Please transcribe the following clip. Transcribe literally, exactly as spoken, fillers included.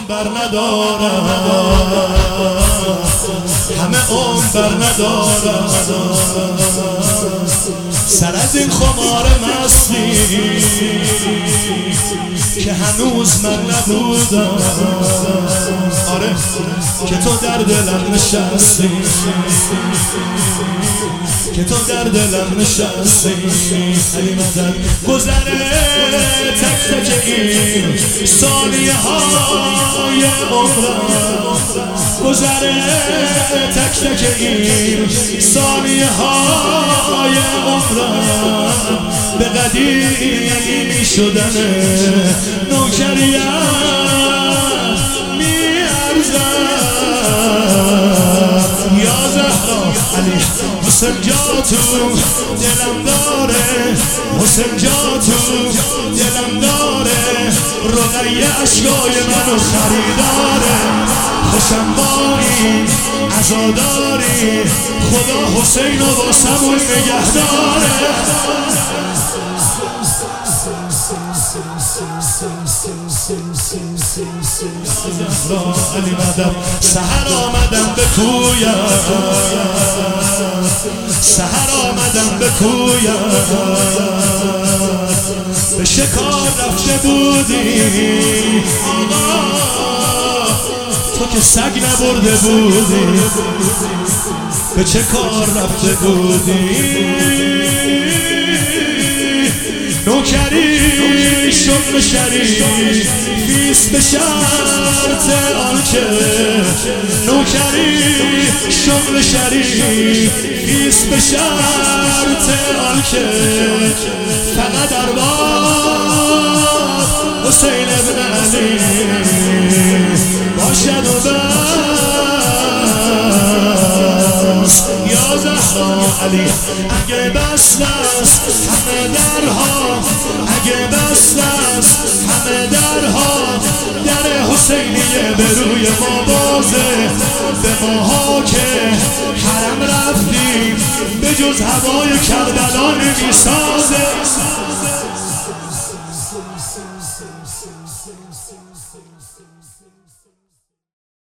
بر ندارم، همه عمر بر ندارم، سر از این خمار مستی که هنوز من نبودم. آره که تو در دلم نشستی، که تو در دلم نشستی. علی مدد گذره تک تک این ثانیه های عمرم، گذره تک تک این ثانیه های عمرم به قدیمی شدن نوکریت میارزم. یا زهرا علی حسین جا تو دلم داره، حسین جا تو دلم داره، رقیه اشکای منو خریداره. خوشم با این عزاداری، خدا حسین و واسمون نگه داره. علی مدد سحر آمدم به کویت، سحر آمدم به کویت، به شکار رفته بودی آقا، تو که سگ نبرده بودی، به چه کار رفته بودی؟ نوکری شغل شریف فیس به شرط آنکه، نوکری شغل شریف فیس به شرط آنکه فقط ارباب حسین ابن علی باشد و بس. یا زهرا علی اگه بسته است همه درها، اگه بسته است همه درها، در حسینیه به روی ما بازه. به ماها که حرم رفتیم به جز هوای کربلا نمیسازه.